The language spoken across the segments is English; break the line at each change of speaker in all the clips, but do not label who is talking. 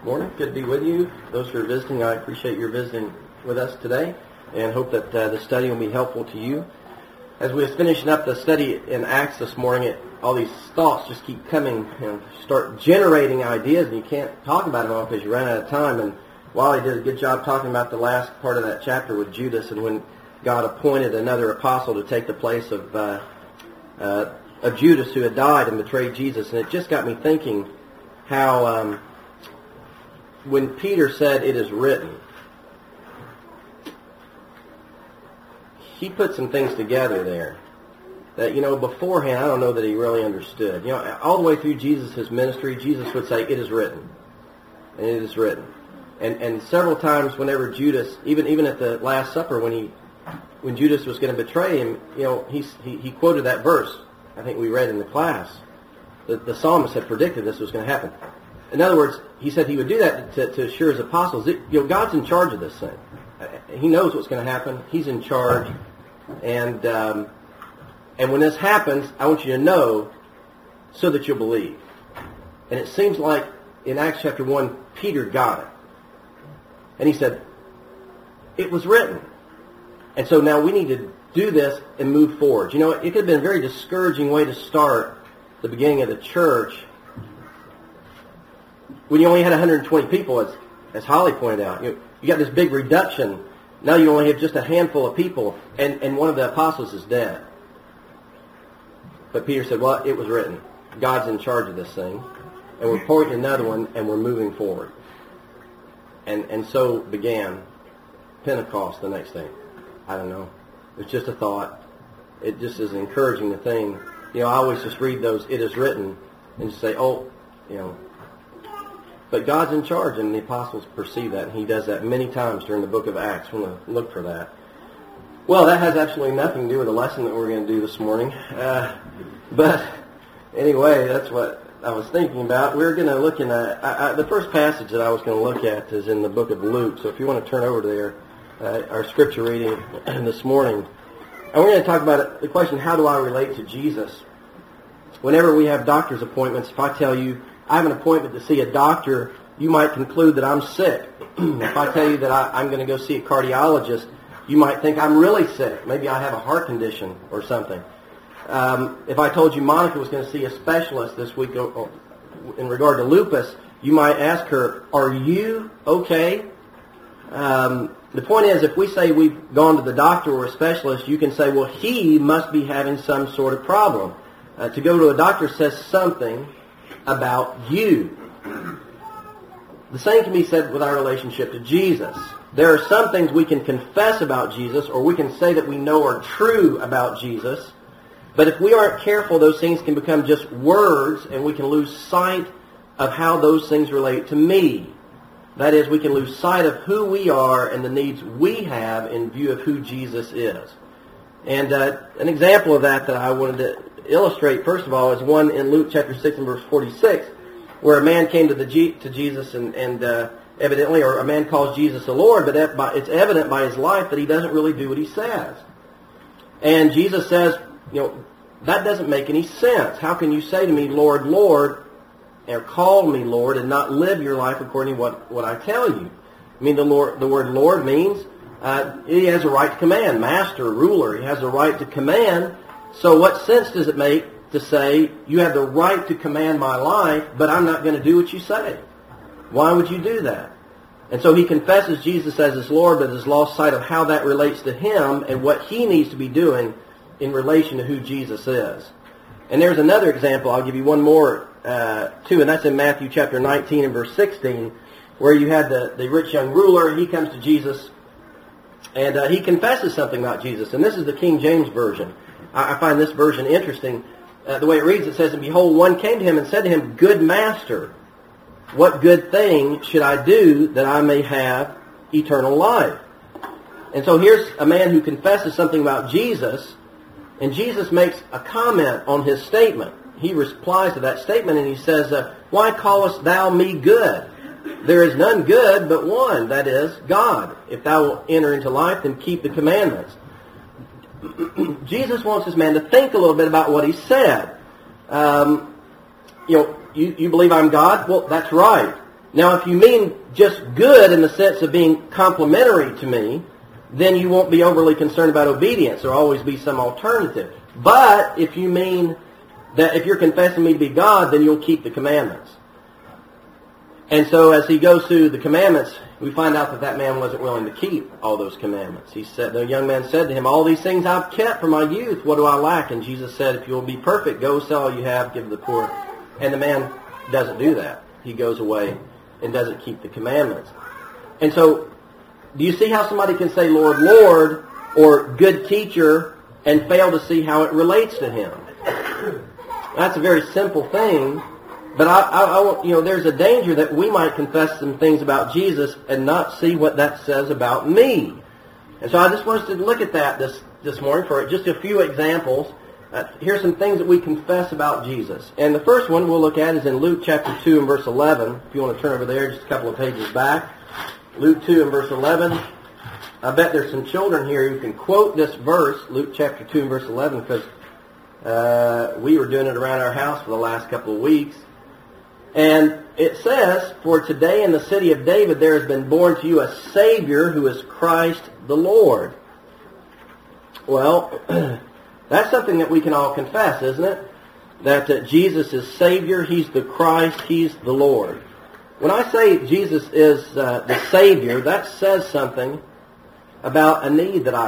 Morning. Good to be with you. Those who are visiting, I appreciate your visiting with us today and hope that the study will be helpful to you. As we were finishing up the study in Acts this morning, all these thoughts just keep coming and start generating ideas, and you can't talk about them all because you ran out of time. And Wally did a good job talking about the last part of that chapter with Judas and when God appointed another apostle to take the place of Judas, who had died and betrayed Jesus. And it just got me thinking how when Peter said, "It is written," he put some things together there that, beforehand, I don't know that he really understood. All the way through Jesus' ministry, Jesus would say, "It is written," and "it is written." And several times whenever Judas, even at the Last Supper, when Judas was going to betray him, he quoted that verse I think we read in the class. The psalmist had predicted this was going to happen. In other words, he said he would do that to assure his apostles. God's in charge of this thing. He knows what's going to happen. He's in charge. And when this happens, I want you to know so that you'll believe. And it seems like in Acts chapter 1, Peter got it. And he said, "It was written." And so now we need to do this and move forward. It could have been a very discouraging way to start the beginning of the church when you only had 120 people, as Holly pointed out. You got this big reduction. Now you only have just a handful of people, and one of the apostles is dead. But Peter said, "Well, it was written. God's in charge of this thing, and we're pointing another one, and we're moving forward." And so began Pentecost the next day. I don't know. It's just a thought. It just is encouraging the thing. I always just read those, "It is written," and just say, But God's in charge, and the apostles perceive that, and he does that many times during the book of Acts. We're going to look for that. Well, that has absolutely nothing to do with the lesson that we're going to do this morning. But anyway, that's what I was thinking about. We're going to look in the first passage that I was going to look at is in the book of Luke. So if you want to turn over there, our scripture reading this morning. And we're going to talk about the question, how do I relate to Jesus? Whenever we have doctor's appointments, if I tell you I have an appointment to see a doctor, you might conclude that I'm sick. If I tell you that I'm going to go see a cardiologist, you might think I'm really sick. Maybe I have a heart condition or something. If I told you Monica was going to see a specialist this week in regard to lupus, you might ask her, "Are you okay?" The point is, if we say we've gone to the doctor or a specialist, you can say, "Well, he must be having some sort of problem." To go to a doctor says something about you. The same can be said with our relationship to Jesus. There are some things we can confess about Jesus, or we can say that we know are true about Jesus, but if we aren't careful, those things can become just words, and we can lose sight of how those things relate to me. That is, we can lose sight of who we are and the needs we have in view of who Jesus is. And an example of that I wanted to illustrate, first of all, is one in Luke chapter 6 and verse 46, where a man came to Jesus and evidently, or a man calls Jesus the Lord, but it's evident by his life that he doesn't really do what he says. And Jesus says, that doesn't make any sense. How can you say to me, "Lord, Lord," or call me Lord, and not live your life according to what I tell you? I mean, the word Lord means he has a right to command, master, ruler. He has a right to command. So what sense does it make to say, you have the right to command my life, but I'm not going to do what you say? Why would you do that? And so he confesses Jesus as his Lord, but has lost sight of how that relates to him and what he needs to be doing in relation to who Jesus is. And there's another example. I'll give you one more, too, and that's in Matthew chapter 19 and verse 16, where you had the rich young ruler. He comes to Jesus, and he confesses something about Jesus. And this is the King James Version. I find this version interesting. The way it reads, it says, "And behold, one came to him and said to him, 'Good master, what good thing should I do that I may have eternal life?'" And so here's a man who confesses something about Jesus, and Jesus makes a comment on his statement. He replies to that statement, and he says, "Why callest thou me good? There is none good but one, that is, God. If thou wilt enter into life, then keep the commandments." Jesus wants this man to think a little bit about what he said. You believe I'm God? Well, that's right. Now, if you mean just good in the sense of being complimentary to me, then you won't be overly concerned about obedience. There will always be some alternative. But if you mean that if you're confessing me to be God, then you'll keep the commandments. And so as he goes through the commandments, we find out that man wasn't willing to keep all those commandments. He said, the young man said to him, all these things I've kept from my youth. What do I lack? And Jesus said, if you'll be perfect, go sell all you have, give to the poor. And the man doesn't do that. He goes away and doesn't keep the commandments. And so, do you see how somebody can say, Lord, Lord, or good teacher, and fail to see how it relates to him? That's a very simple thing, but there's a danger that we might confess some things about Jesus and not see what that says about me. And so I just want us to look at that this morning for just a few examples. Here's some things that we confess about Jesus. And the first one we'll look at is in Luke chapter 2 and verse 11. If you want to turn over there just a couple of pages back. Luke 2 and verse 11. I bet there's some children here who can quote this verse, Luke chapter 2 and verse 11, because we were doing it around our house for the last couple of weeks. And it says, for today in the city of David there has been born to you a Savior who is Christ the Lord. Well, that's something that we can all confess, isn't it? That Jesus is Savior, He's the Christ, He's the Lord. When I say Jesus is the Savior, that says something about a need that I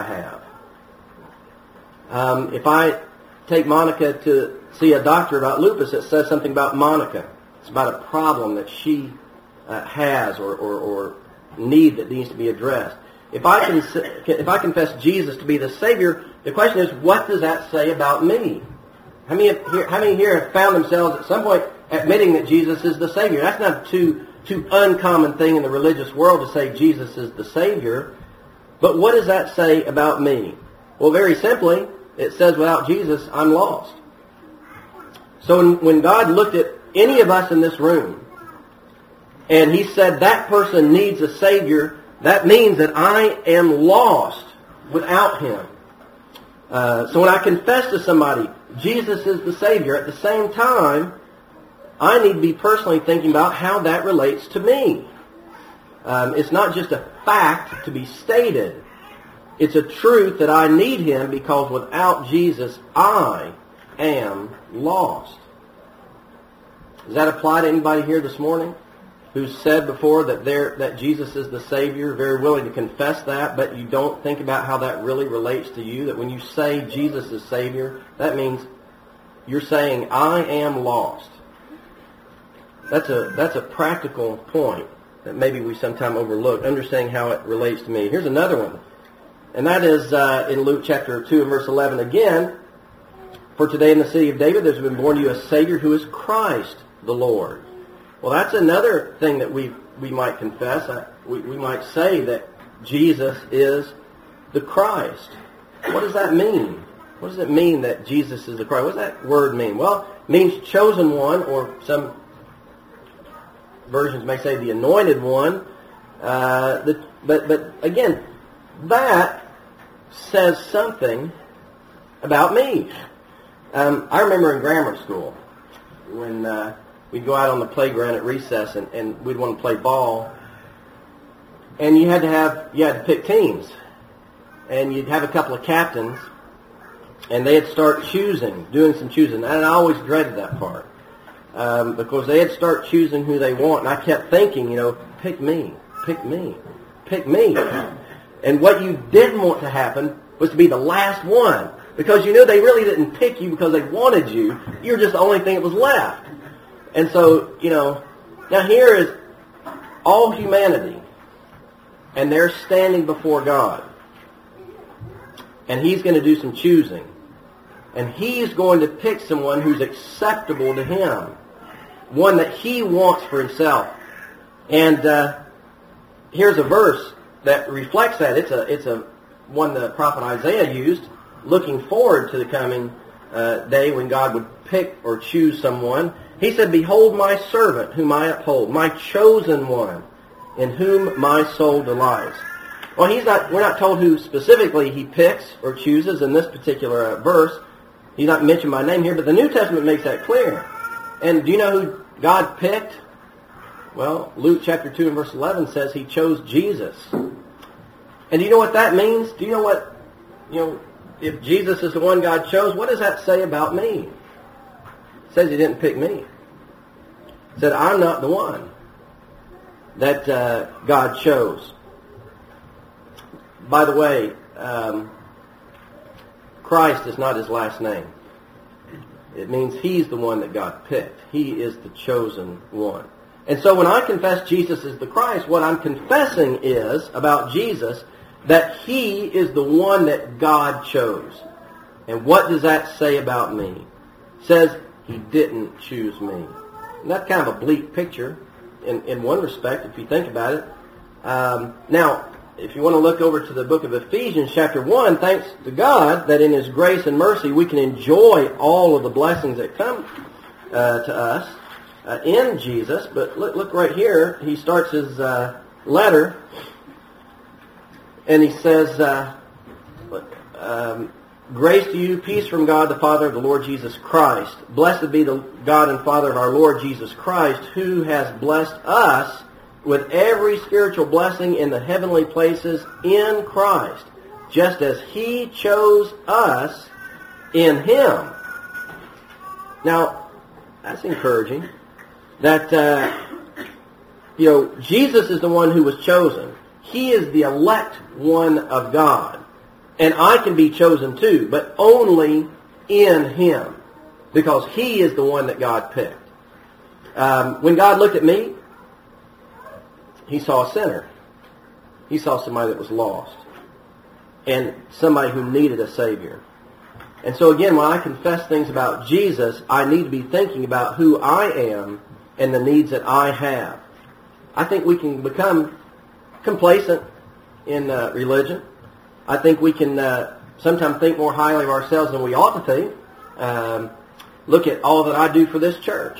have. If I take Monica to see a doctor about lupus, it says something about Monica. It's about a problem that she has or need that needs to be addressed. If I confess Jesus to be the Savior, the question is, what does that say about me? How many here have found themselves at some point admitting that Jesus is the Savior? That's not too uncommon thing in the religious world to say Jesus is the Savior. But what does that say about me? Well, very simply, it says without Jesus, I'm lost. So when God looked at any of us in this room, and He said that person needs a Savior, that means that I am lost without Him. So when I confess to somebody, Jesus is the Savior, at the same time, I need to be personally thinking about how that relates to me. It's not just a fact to be stated. It's a truth that I need Him because without Jesus, I am lost. Does that apply to anybody here this morning who's said before that Jesus is the Savior, very willing to confess that, but you don't think about how that really relates to you? That when you say Jesus is Savior, that means you're saying, I am lost. That's a practical point that maybe we sometime overlook, understanding how it relates to me. Here's another one, and that is in Luke chapter 2 and verse 11 again. For today in the city of David there's been born to you a Savior who is Christ the Lord. Well, that's another thing that we might confess. We might say that Jesus is the Christ. What does that mean? What does it mean that Jesus is the Christ? What does that word mean? Well, it means chosen one, or some versions may say the anointed one. But again, that says something about me. I remember in grammar school when we'd go out on the playground at recess and we'd want to play ball, and you had to pick teams, and you'd have a couple of captains, and they'd start doing some choosing, and I always dreaded that part. Because they'd start choosing who they want, and I kept thinking, pick me. And what you didn't want to happen was to be the last one, because they really didn't pick you because they wanted you. You were just the only thing that was left. And so, now here is all humanity, and they're standing before God, and He's going to do some choosing, and He's going to pick someone who's acceptable to Him, one that He wants for Himself. And here's a verse that reflects that. It's a one the prophet Isaiah used, looking forward to the coming day when God would pick or choose someone. He said, "Behold my servant whom I uphold, my chosen one, in whom my soul delights." Well, we're not told who specifically He picks or chooses in this particular verse. He's not mentioned by name here, but the New Testament makes that clear. And do you know who God picked? Well, Luke chapter 2 and verse 11 says he chose Jesus. And do you know what that means? Do you know what, if Jesus is the one God chose, what does that say about me? It says he didn't pick me. It said I'm not the one that God chose. By the way, Christ is not his last name. It means he's the one that God picked. He is the chosen one. And so when I confess Jesus is the Christ, what I'm confessing is about Jesus that he is the one that God chose. And what does that say about me? It says he didn't choose me. And that's kind of a bleak picture in one respect, if you think about it. Now, if you want to look over to the book of Ephesians chapter 1, thanks to God that in his grace and mercy we can enjoy all of the blessings that come to us in Jesus. But look right here. He starts his letter and he says, grace to you, peace from God the Father of the Lord Jesus Christ. Blessed be the God and Father of our Lord Jesus Christ, who has blessed us with every spiritual blessing in the heavenly places in Christ, just as he chose us in him. Now, that's encouraging. That, Jesus is the one who was chosen. He is the elect one of God. And I can be chosen too, but only in him, because he is the one that God picked. When God looked at me, he saw a sinner. He saw somebody that was lost and somebody who needed a Savior. And so again, when I confess things about Jesus, I need to be thinking about who I am and the needs that I have. I think we can become complacent in religion. I think we can sometimes think more highly of ourselves than we ought to think. Look at all that I do for this church.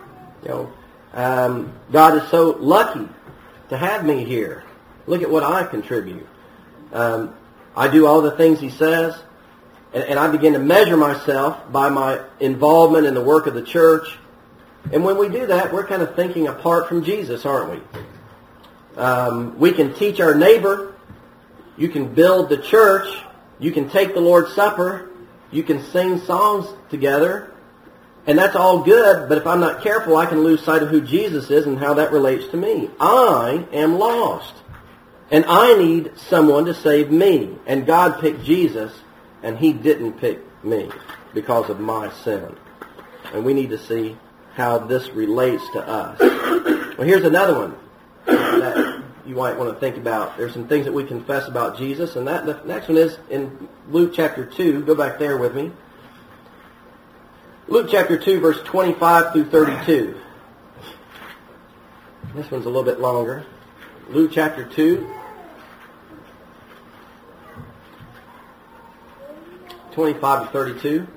God is so lucky to have me here. Look at what I contribute. I do all the things he says, and I begin to measure myself by my involvement in the work of the church. And when we do that, we're kind of thinking apart from Jesus, aren't we? We can teach our neighbor. You can build the church. You can take the Lord's Supper. You can sing songs together. And that's all good, but if I'm not careful, I can lose sight of who Jesus is and how that relates to me. I am lost. And I need someone to save me. And God picked Jesus, and he didn't pick me because of my sin. And we need to see how this relates to us. Well, here's another one that you might want to think about. There's some things that we confess about Jesus, and the next one is in Luke chapter 2. Go back there with me. Luke chapter 2, verse 25 through 32. This one's a little bit longer. Luke chapter 2, 25 to 32.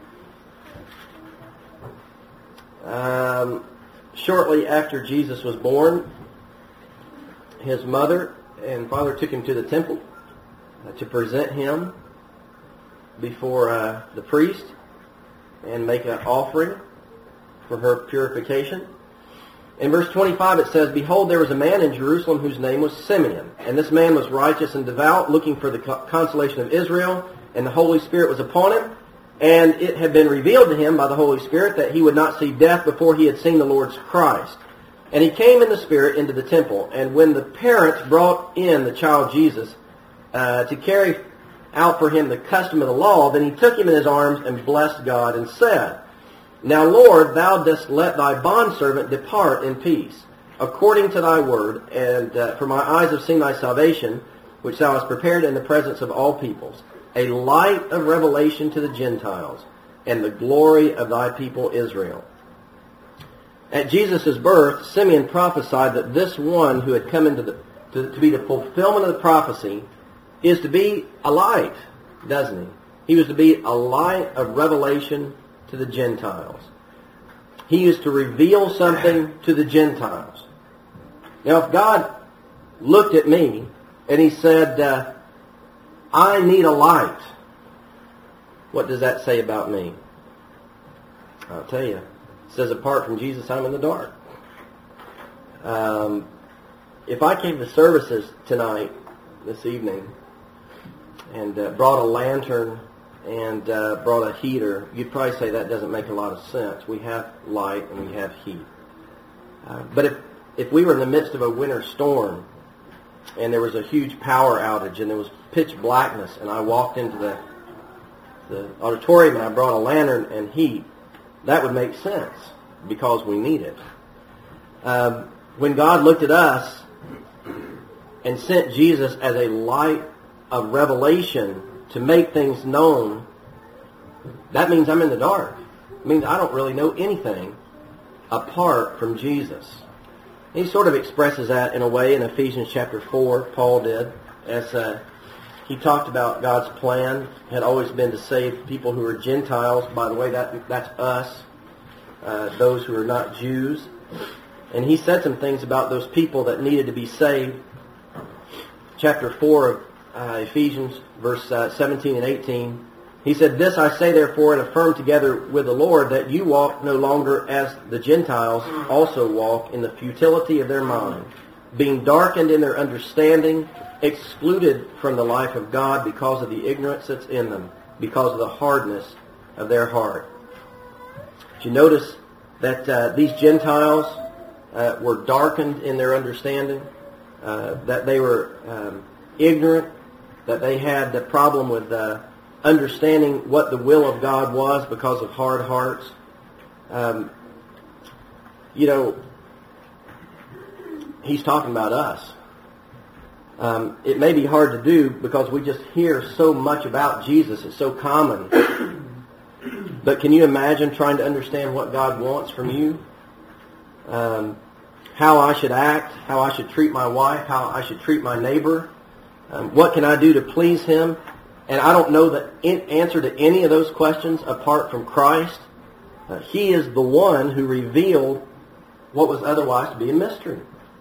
Shortly after Jesus was born, his mother and father took him to the temple to present him before the priest and make an offering for her purification. In verse 25 it says, Behold, there was a man in Jerusalem whose name was Simeon. And this man was righteous and devout, looking for the consolation of Israel, and the Holy Spirit was upon him. And it had been revealed to him by the Holy Spirit that he would not see death before he had seen the Lord's Christ. And he came in the Spirit into the temple. And when the parents brought in the child Jesus to carry out for him the custom of the law, then he took him in his arms and blessed God and said, Now, Lord, thou dost let thy bondservant depart in peace, according to thy word, and for my eyes have seen thy salvation, which thou hast prepared in the presence of all peoples, a light of revelation to the Gentiles, and the glory of thy people Israel. At Jesus' birth, Simeon prophesied that this one who had come into to be the fulfillment of the prophecy is to be a light, doesn't he? He was to be a light of revelation to the Gentiles. He is to reveal something to the Gentiles. Now, if God looked at me and he said, I need a light, what does that say about me? I'll tell you. It says, apart from Jesus, I'm in the dark. If I came to services tonight, this evening, and brought a lantern and brought a heater, you'd probably say that doesn't make a lot of sense. We have light and we have heat. But if we were in the midst of a winter storm and there was a huge power outage and there was pitch blackness and I walked into the auditorium and I brought a lantern and heat, that would make sense because we need it. When God looked at us and sent Jesus as a light of revelation to make things known, that means I'm in the dark. It means I don't really know anything apart from Jesus. He sort of expresses that in a way in Ephesians chapter 4, Paul did, as he talked about God's plan had always been to save people who are Gentiles. By the way, that's us, those who are not Jews. And he said some things about those people that needed to be saved. Chapter 4 of Ephesians, verse 17 and 18, he said, "This I say therefore and affirm together with the Lord, that you walk no longer as the Gentiles also walk in the futility of their mind, being darkened in their understanding, excluded from the life of God because of the ignorance that's in them, because of the hardness of their heart." Did you notice that these Gentiles were darkened in their understanding, that they were ignorant, that they had the problem with understanding what the will of God was because of hard hearts? He's talking about us. It may be hard to do because we just hear so much about Jesus. It's so common. But can you imagine trying to understand what God wants from you? How I should act, how I should treat my wife, how I should treat my neighbor. What can I do to please Him? And I don't know the answer to any of those questions apart from Christ. He is the one who revealed what was otherwise to be a mystery.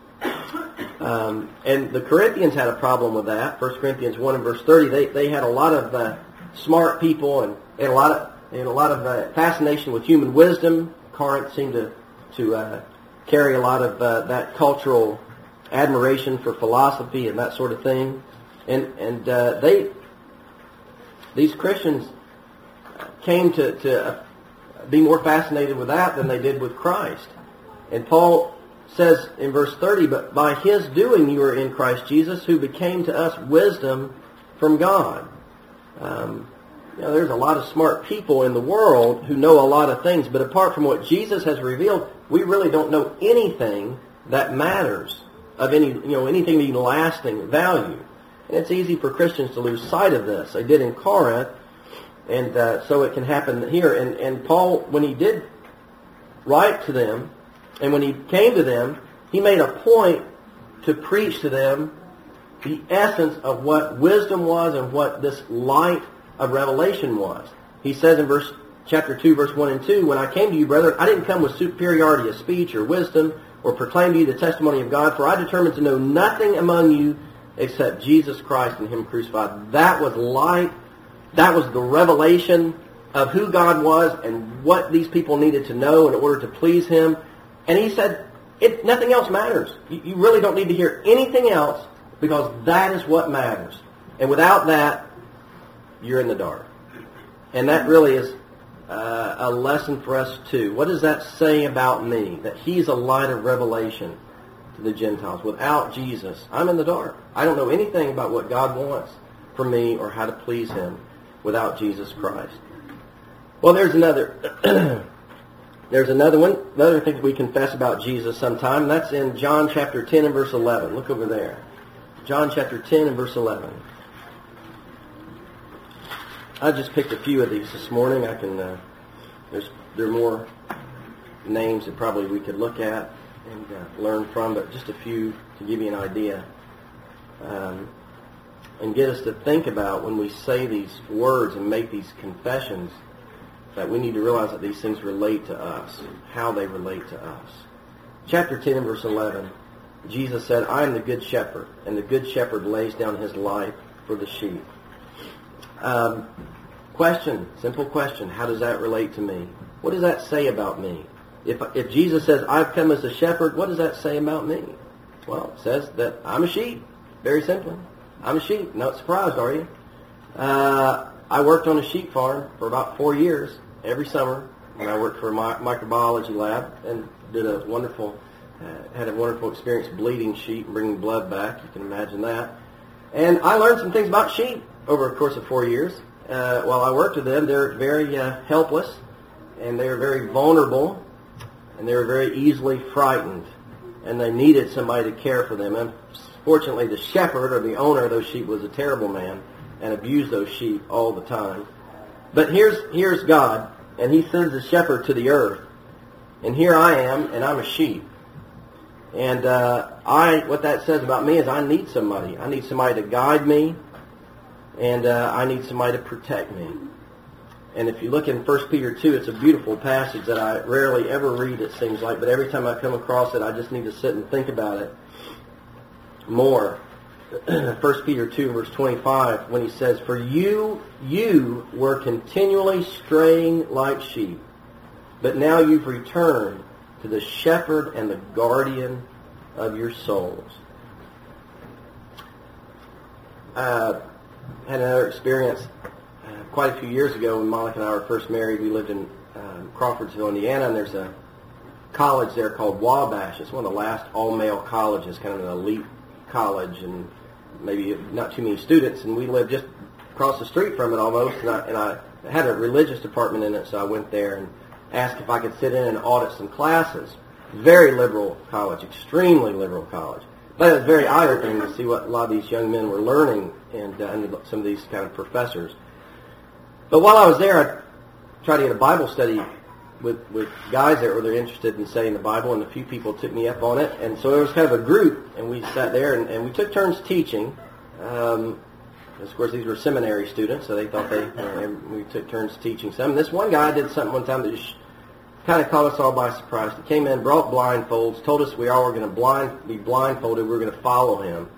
And the Corinthians had a problem with that. 1 Corinthians 1 and verse 30, they had a lot of smart people and they had a lot of fascination with human wisdom. Corinth seemed to carry a lot of that cultural admiration for philosophy and that sort of thing. And these Christians came to be more fascinated with that than they did with Christ. And Paul says in verse 30, "But by His doing you are in Christ Jesus, who became to us wisdom from God." There's a lot of smart people in the world who know a lot of things, but apart from what Jesus has revealed, we really don't know anything that matters of anything of lasting value. And it's easy for Christians to lose sight of this. They did in Corinth, and so it can happen here. And Paul, when he did write to them, and when he came to them, he made a point to preach to them the essence of what wisdom was and what this light of revelation was. He says in chapter 2, verse 1 and 2, "When I came to you, brethren, I didn't come with superiority of speech or wisdom or proclaim to you the testimony of God, for I determined to know nothing among you except Jesus Christ and Him crucified." That was light. That was the revelation of who God was and what these people needed to know in order to please Him. And he said, nothing else matters. You really don't need to hear anything else because that is what matters. And without that, you're in the dark. And that really is a lesson for us too. What does that say about me? That He's a light of revelation to the Gentiles. Without Jesus, I'm in the dark. I don't know anything about what God wants from me or how to please Him without Jesus Christ. Well, there's another one. Another thing we confess about Jesus sometime, and that's in John chapter 10 and verse 11. Look over there. John chapter 10 and verse 11. I just picked a few of these this morning. There are more names that probably we could look at and learn from, but just a few to give you an idea and get us to think about when we say these words and make these confessions that we need to realize that these things relate to us, how they relate to us. Chapter 10 and verse 11, Jesus said, "I am the good shepherd, and the good shepherd lays down his life for the sheep." Simple question, how does that relate to me? What does that say about me? If Jesus says, I've come as a shepherd, what does that say about me? Well, it says that I'm a sheep, very simply. I'm a sheep. Not surprised, are you? I worked on a sheep farm for about 4 years, every summer, and I worked for a microbiology lab and had a wonderful experience bleeding sheep and bringing blood back. You can imagine that. And I learned some things about sheep over the course of 4 years. While I worked with them, they're very helpless, and they're very vulnerable, and they were very easily frightened, and they needed somebody to care for them. Unfortunately, the shepherd or the owner of those sheep was a terrible man and abused those sheep all the time. But here's God, and he sends the shepherd to the earth, and here I am, and I'm a sheep. And what that says about me is I need somebody. I need somebody to guide me, and I need somebody to protect me. And if you look in 1 Peter 2, it's a beautiful passage that I rarely ever read, it seems like, but every time I come across it, I just need to sit and think about it more. 1 Peter 2, verse 25, when he says, For you were continually straying like sheep, but now you've returned to the shepherd and the guardian of your souls. I had another experience quite a few years ago when Monica and I were first married. We lived in Crawfordsville, Indiana, and there's a college there called Wabash. It's one of the last all-male colleges, kind of an elite college, and maybe not too many students, and we lived just across the street from it almost, and I had a religious department in it, so I went there and asked if I could sit in and audit some classes. Very liberal college, extremely liberal college. But it was very eye-opening to see what a lot of these young men were learning and under some of these kind of professors. But while I was there, I tried to get a Bible study with guys that were interested in studying the Bible, and a few people took me up on it. And so it was kind of a group, and we sat there, and we took turns teaching. Of course, these were seminary students, so they thought we took turns teaching some. And this one guy did something one time that just kind of caught us all by surprise. He came in, brought blindfolds, told us we all were going to be blindfolded, we were going to follow him.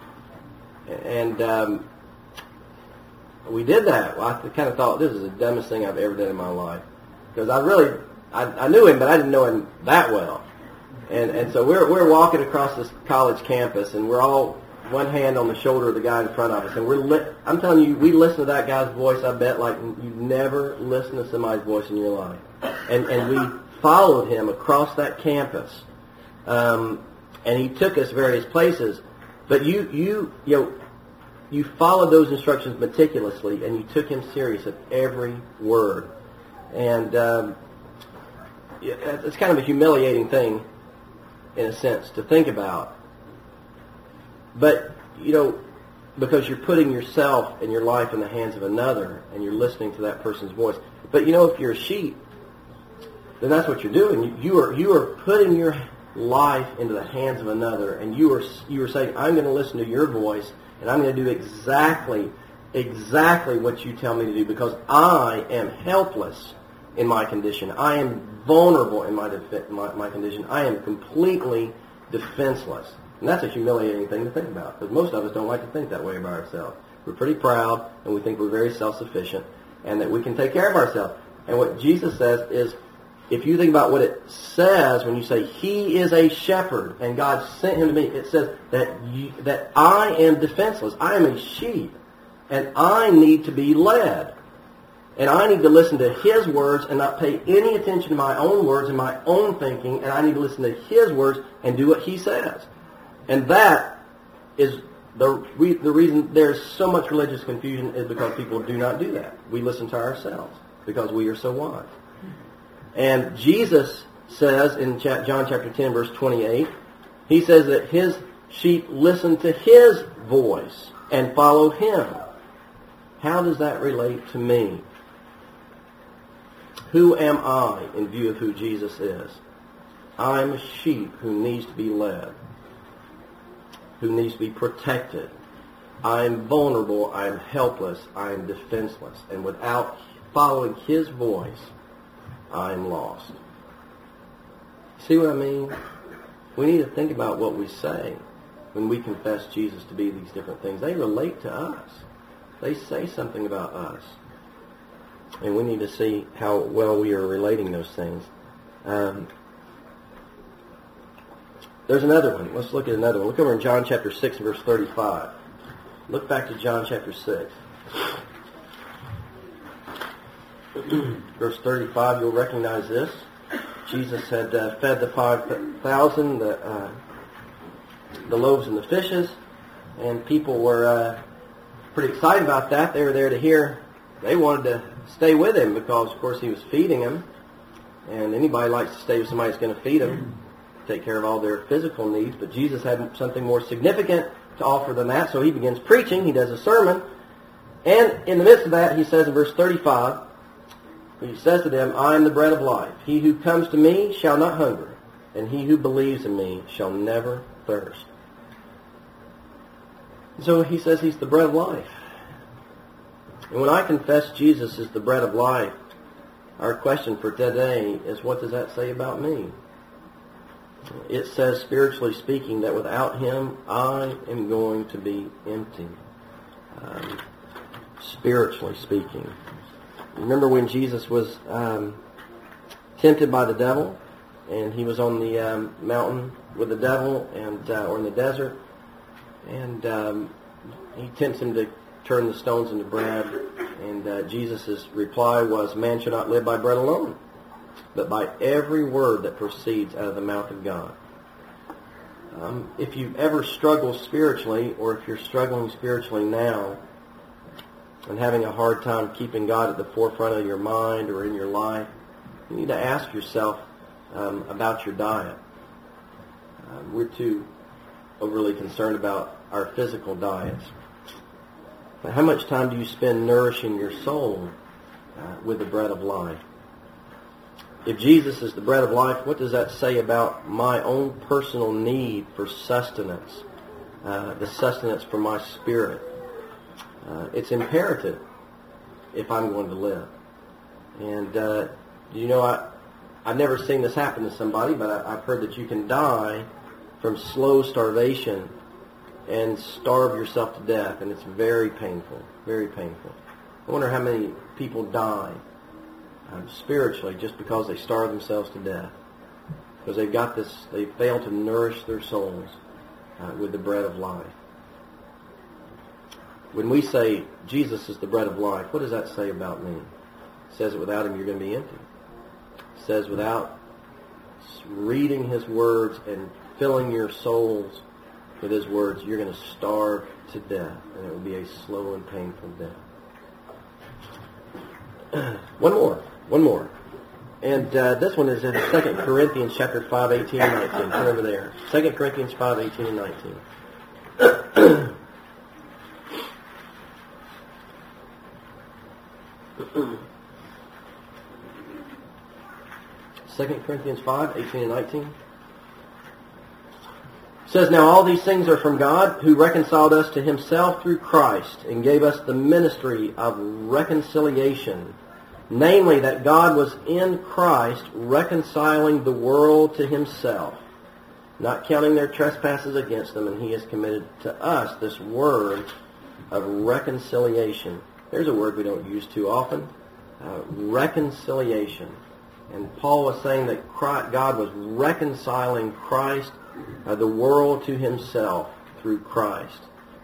And we did that. Well, I kind of thought, this is the dumbest thing I've ever done in my life. Because I knew him, but I didn't know him that well. And so we're walking across this college campus, and we're all one hand on the shoulder of the guy in front of us. And I'm telling you, we listen to that guy's voice, I bet, like you've never listened to somebody's voice in your life. And we followed him across that campus. And he took us various places. But you followed those instructions meticulously, and you took him serious at every word. And it's kind of a humiliating thing, in a sense, to think about. But, because you're putting yourself and your life in the hands of another, and you're listening to that person's voice. But, if you're a sheep, then that's what you're doing. You are putting your life into the hands of another, and you are saying, I'm going to listen to your voice, and I'm going to do exactly what you tell me to do, because I am helpless in my condition. I am vulnerable in my condition. I am completely defenseless. And that's a humiliating thing to think about, because most of us don't like to think that way about ourselves. We're pretty proud, and we think we're very self-sufficient, and that we can take care of ourselves. And what Jesus says is, if you think about what it says when you say, He is a shepherd, and God sent Him to me, it says that I am defenseless. I am a sheep, and I need to be led. And I need to listen to His words and not pay any attention to my own words and my own thinking, and I need to listen to His words and do what He says. And that is the reason there's so much religious confusion, is because people do not do that. We listen to ourselves because we are so wise. And Jesus says in John chapter 10, verse 28, He says that His sheep listen to His voice and follow Him. How does that relate to me? Who am I in view of who Jesus is? I'm a sheep who needs to be led, who needs to be protected. I'm vulnerable, I'm helpless, I'm defenseless. And without following His voice, I'm lost. See what I mean? We need to think about what we say when we confess Jesus to be these different things. They relate to us. They say something about us. And we need to see how well we are relating those things. There's another one. Let's look at another one. Look over in John chapter 6, verse 35. Look back to John chapter 6. Verse 35, you'll recognize this. Jesus had fed the 5,000, the loaves and the fishes, and people were pretty excited about that. They were there to hear. They wanted to stay with him because, of course, he was feeding them, and anybody likes to stay with somebody that's going to feed them, take care of all their physical needs, but Jesus had something more significant to offer than that, so he begins preaching. He does a sermon, and in the midst of that, he says in verse 35, he says to them, I am the bread of life. He who comes to me shall not hunger, and he who believes in me shall never thirst. So he says he's the bread of life. And when I confess Jesus is the bread of life, our question for today is, what does that say about me? It says, spiritually speaking, that without him, I am going to be empty. Spiritually speaking. Remember when Jesus was tempted by the devil, and he was on the mountain with the devil, and or in the desert, and he tempts him to turn the stones into bread, and Jesus' reply was, man shall not live by bread alone, but by every word that proceeds out of the mouth of God. If you've ever struggled spiritually, or if you're struggling spiritually now, and having a hard time keeping God at the forefront of your mind or in your life, you need to ask yourself about your diet. We're too overly concerned about our physical diets. But how much time do you spend nourishing your soul with the bread of life? If Jesus is the bread of life, what does that say about my own personal need for sustenance, the sustenance for my spirit? It's imperative if I'm going to live. And you know, I've never seen this happen to somebody, but I've heard that you can die from slow starvation and starve yourself to death, and it's very painful, very painful. I wonder how many people die spiritually just because they starve themselves to death, because they fail to nourish their souls with the bread of life. When we say Jesus is the bread of life, what does that say about me? It says that without him you're going to be empty. It says without reading his words and filling your souls with his words, you're going to starve to death, and it will be a slow and painful death. One more. And this one is in 2 Corinthians chapter 5, 18 and 19. Turn over there. 2 Corinthians 5, 18 and 19. 2 Corinthians 5, 18 and 19. It says, now all these things are from God, who reconciled us to himself through Christ, and gave us the ministry of reconciliation. Namely, that God was in Christ reconciling the world to himself, not counting their trespasses against them, and he has committed to us this word of reconciliation. There's a word we don't use too often. Reconciliation. And Paul was saying that God was reconciling Christ, the world to himself through Christ.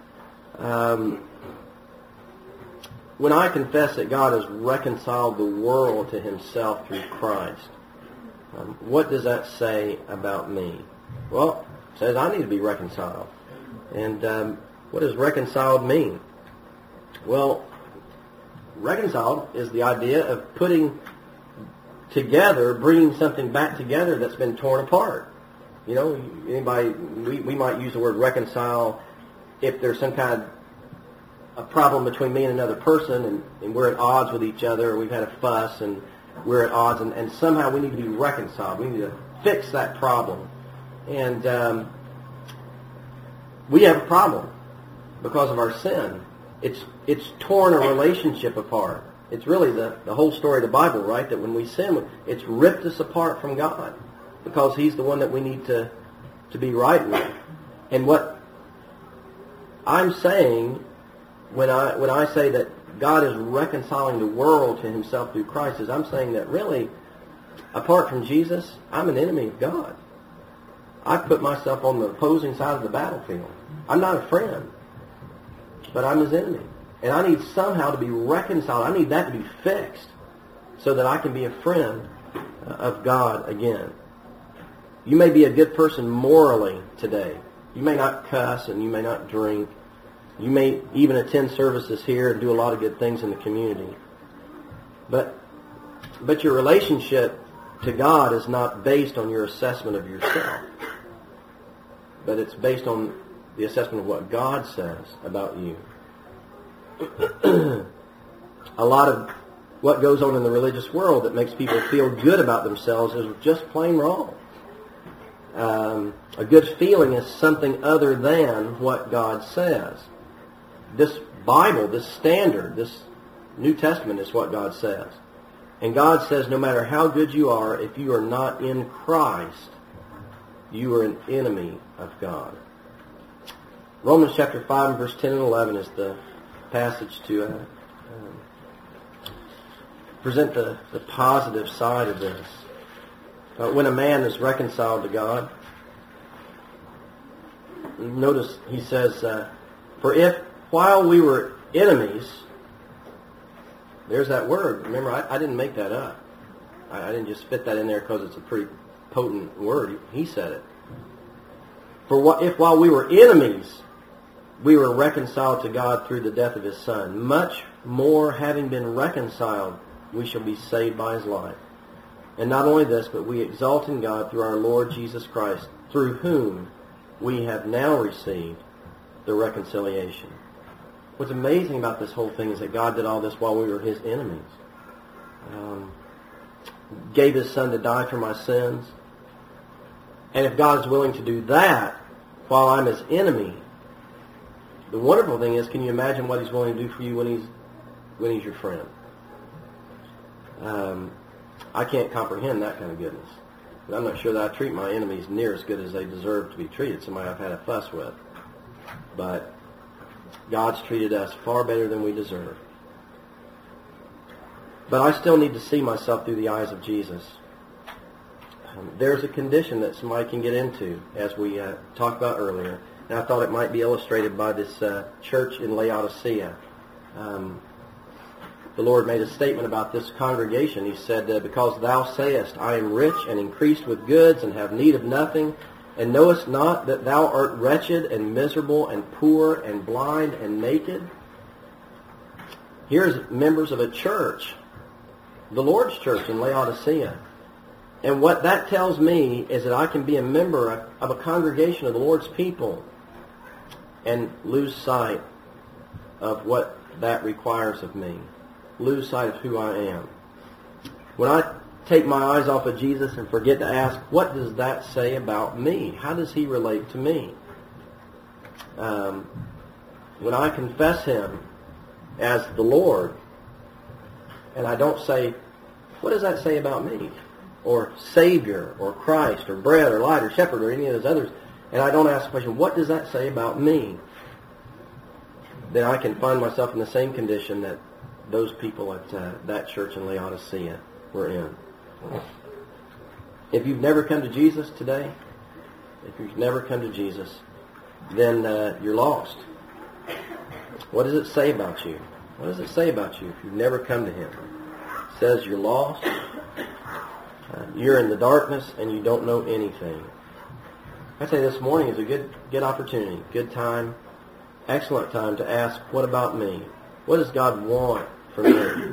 When I confess that God has reconciled the world to himself through Christ, what does that say about me? Well, it says I need to be reconciled. And what does reconciled mean? Well, reconciled is the idea of putting together, bringing something back together that's been torn apart. You know, anybody, we might use the word reconcile if there's some kind of a problem between me and another person, and we're at odds with each other, or we've had a fuss, and we're at odds, and somehow we need to be reconciled. We need to fix that problem. And we have a problem because of our sin. It's torn a relationship apart. It's really the whole story of the Bible, right? That when we sin, it's ripped us apart from God because he's the one that we need to be right with. And what I'm saying when I say that God is reconciling the world to himself through Christ is I'm saying that really Apart from Jesus, I'm an enemy of God. I put myself on the opposing side of the battlefield. I'm not a friend, but I'm his enemy. And I need somehow to be reconciled. I need that to be fixed so that I can be a friend of God again. You may be a good person morally today. You may not cuss and you may not drink. You may even attend services here and do a lot of good things in the community. But your relationship to God is not based on your assessment of yourself, but it's based on the assessment of what God says about you. A lot of what goes on in the religious world that makes people feel good about themselves is just plain wrong. A good feeling is something other than what God says. This Bible, this standard, this New Testament is what God says. And God says no matter how good you are, if you are not in Christ, you are an enemy of God. Romans chapter 5 and verse 10 and 11 is the passage to present the positive side of this. When a man is reconciled to God, notice he says, for if while we were enemies, there's that word. Remember, I didn't make that up. I didn't just fit that in there because it's a pretty potent word. He said it. For if while we were enemies, we were reconciled to God through the death of his Son, much more having been reconciled, we shall be saved by his life. And not only this, but we exalt in God through our Lord Jesus Christ, through whom we have now received the reconciliation. What's amazing about this whole thing is that God did all this while we were his enemies. Gave his Son to die for my sins. And if God is willing to do that while I'm his enemy, the wonderful thing is, can you imagine what he's willing to do for you when he's your friend? I can't comprehend that kind of goodness. And I'm not sure that I treat my enemies near as good as they deserve to be treated, somebody I've had a fuss with. But God's treated us far better than we deserve. But I still need to see myself through the eyes of Jesus. There's a condition that somebody can get into, as we talked about earlier. And I thought it might be illustrated by this church in Laodicea. The Lord made a statement about this congregation. He said, because thou sayest, I am rich and increased with goods and have need of nothing, and knowest not that thou art wretched and miserable and poor and blind and naked. Here's members of a church, the Lord's church in Laodicea. And what that tells me is that I can be a member of a congregation of the Lord's people and lose sight of what that requires of me. Lose sight of who I am. When I take my eyes off of Jesus and forget to ask, what does that say about me? How does he relate to me? When I confess him as the Lord, and I don't say, what does that say about me? Or Savior, or Christ, or bread, or light, or shepherd, or any of those others, and I don't ask the question, what does that say about me? Then I can find myself in the same condition that those people at that church in Laodicea were in. If you've never come to Jesus today, then you're lost. What does it say about you? What does it say about you if you've never come to him? It says you're lost, you're in the darkness, and you don't know anything. I'd say this morning is a good opportunity, good time, excellent time to ask, what about me? What does God want from me?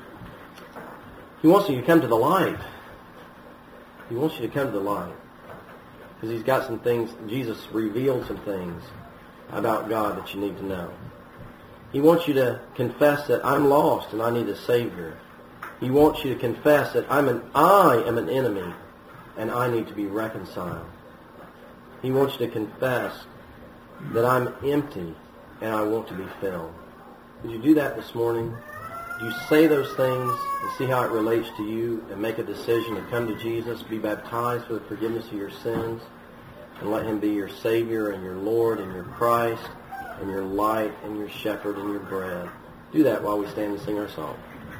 He wants you to come to the light. He wants you to come to the light. Because he's got some things, Jesus revealed some things about God that you need to know. He wants you to confess that I'm lost and I need a Savior. He wants you to confess that I am an enemy and I need to be reconciled. He wants you to confess that I'm empty and I want to be filled. Did you do that this morning? Do you say those things and see how it relates to you and make a decision to come to Jesus, be baptized for the forgiveness of your sins, and let him be your Savior and your Lord and your Christ and your light and your shepherd and your bread? Do that while we stand and sing our song.